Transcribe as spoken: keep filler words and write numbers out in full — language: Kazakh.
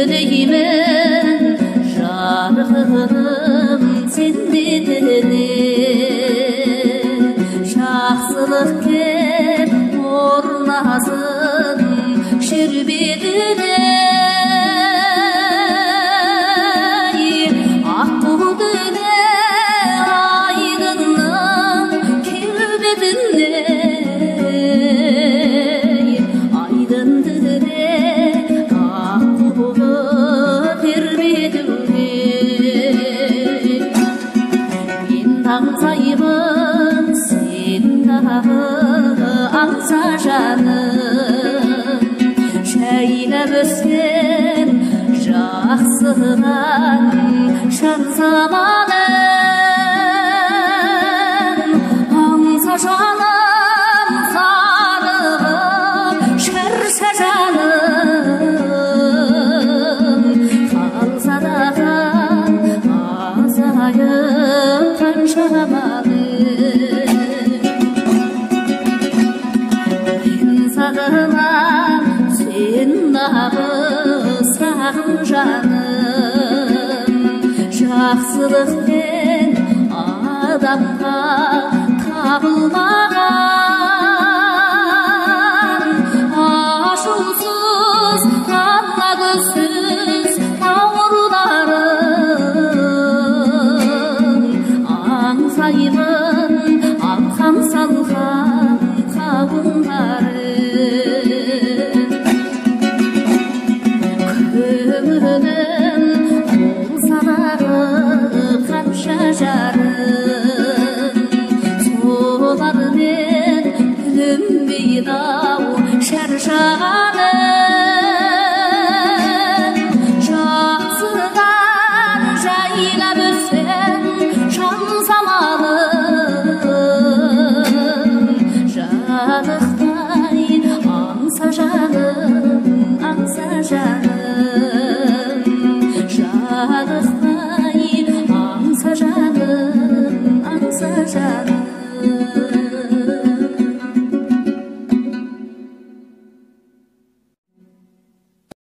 тілеймін жарығым сен бетіне жақсылық кеп орнасын жер бетіне аңсаймын сен дағы аңса жаным жайнап өскен жақсыдан шын заманым аңса жаным сарығып шәрша жаным қалса дағы азайып мен сағынам сен дағы сағын жаным жақсылықпен адамға табылмаған ашусыз ала көзсіз аңсаймын алқам салған қауындары көңілім болса дағы қанша жарым солармен бүлінбейді ау шаршаған